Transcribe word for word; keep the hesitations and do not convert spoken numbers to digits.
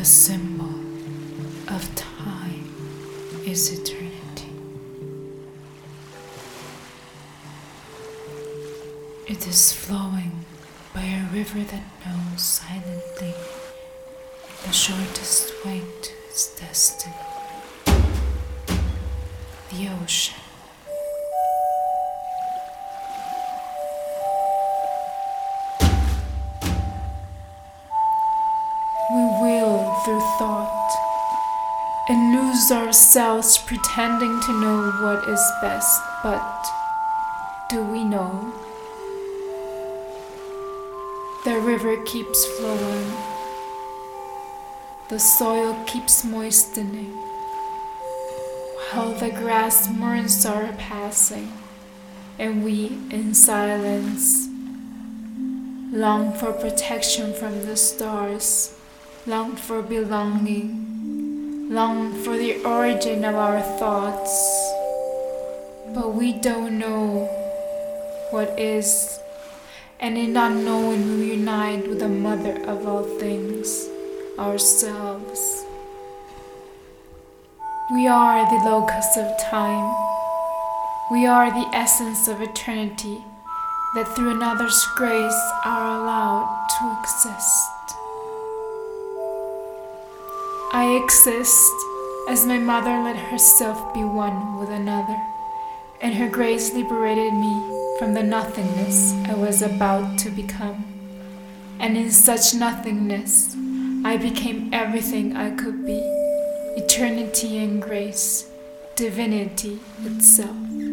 symbol of time is eternity. It is flowing by a river that knows silently the shortest way to its destiny, the ocean. We wheel through thought and lose ourselves pretending to know what is best, but do we know? The river keeps flowing, the soil keeps moistening, while the grass mourns our passing, and we, in silence, long for protection from the stars, long for belonging, long for the origin of our thoughts, but we don't know what is. And in not knowing, we unite with the mother of all things, ourselves. We are the locus of time. We are the essence of eternity that through another's grace are allowed to exist. I exist as my mother let herself be one with another, and her grace liberated me from the nothingness I was about to become. And in such nothingness, I became everything I could be, eternity and grace, divinity itself.